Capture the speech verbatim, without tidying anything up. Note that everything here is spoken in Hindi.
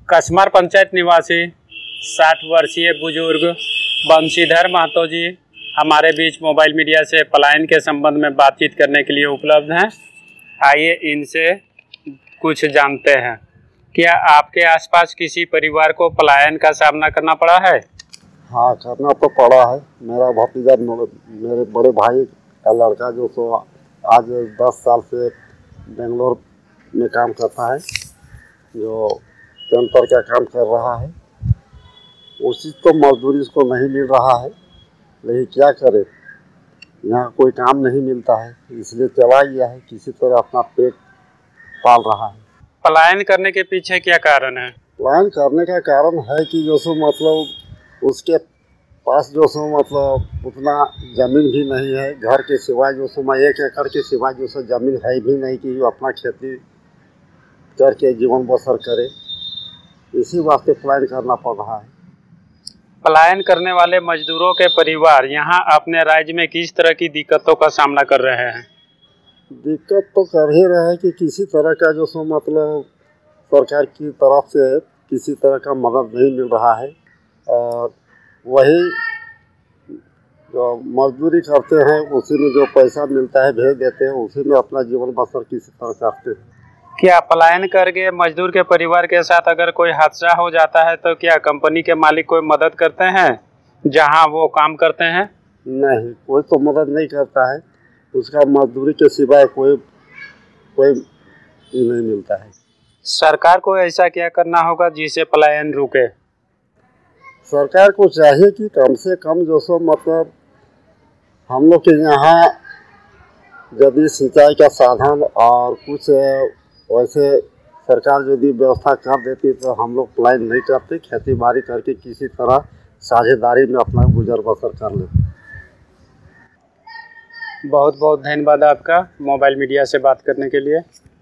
कसमार पंचायत निवासी साठ वर्षीय बुजुर्ग बंशीधर महतो जी हमारे बीच मोबाइल मीडिया से पलायन के संबंध में बातचीत करने के लिए उपलब्ध हैं। आइए इनसे कुछ जानते हैं। क्या आपके आसपास किसी परिवार को पलायन का सामना करना पड़ा है? हाँ, करना तो पड़ा है। मेरा भतीजा मेरे बड़े भाई का लड़का जो सो आज दस साल से बेंगलोर में काम करता है, जो पेंटर का काम कर रहा है। उसी तो मजदूरी उसको नहीं मिल रहा है, लेकिन क्या करे, यहाँ कोई काम नहीं मिलता है, इसलिए चला गया है, किसी तरह अपना पेट पाल रहा है। पलायन करने के पीछे क्या कारण है? पलायन करने का कारण है कि जो सो मतलब उसके पास जो सो मतलब उतना ज़मीन भी नहीं है, घर के सिवाय जो सो मैं एक एकड़ के सिवाय जो सो ज़मीन है भी नहीं कि वो अपना खेती करके जीवन बसर करे। इसी वास्ते पलायन करना पड़ रहा है। पलायन करने वाले मजदूरों के परिवार यहाँ अपने राज्य में किस तरह की दिक्कतों का सामना कर रहे हैं? दिक्कत तो कर ही रहे हैं कि किसी तरह का जो सो मतलब सरकार की तरफ से किसी तरह का मदद नहीं मिल रहा है, और वही जो मजदूरी करते हैं उसी में जो पैसा मिलता है भेज देते हैं, उसी में अपना जीवन बसर किसी तरह करते हैं। क्या पलायन करके मजदूर के परिवार के साथ अगर कोई हादसा हो जाता है तो क्या कंपनी के मालिक कोई मदद करते हैं जहां वो काम करते हैं? नहीं, कोई तो मदद नहीं करता है। उसका मजदूरी के सिवाय कोई कोई नहीं मिलता है। सरकार को ऐसा क्या करना होगा जिससे पलायन रुके? सरकार को चाहिए कि कम से कम जो सो मतलब हम लोग के यहाँ यदि सिंचाई का साधन और कुछ वैसे सरकार यदि व्यवस्था कर देती तो हम लोग पलायन नहीं करते, खेती बाड़ी करके किसी तरह साझेदारी में अपना गुजर बसर कर लेते। बहुत बहुत धन्यवाद आपका मोबाइल मीडिया से बात करने के लिए।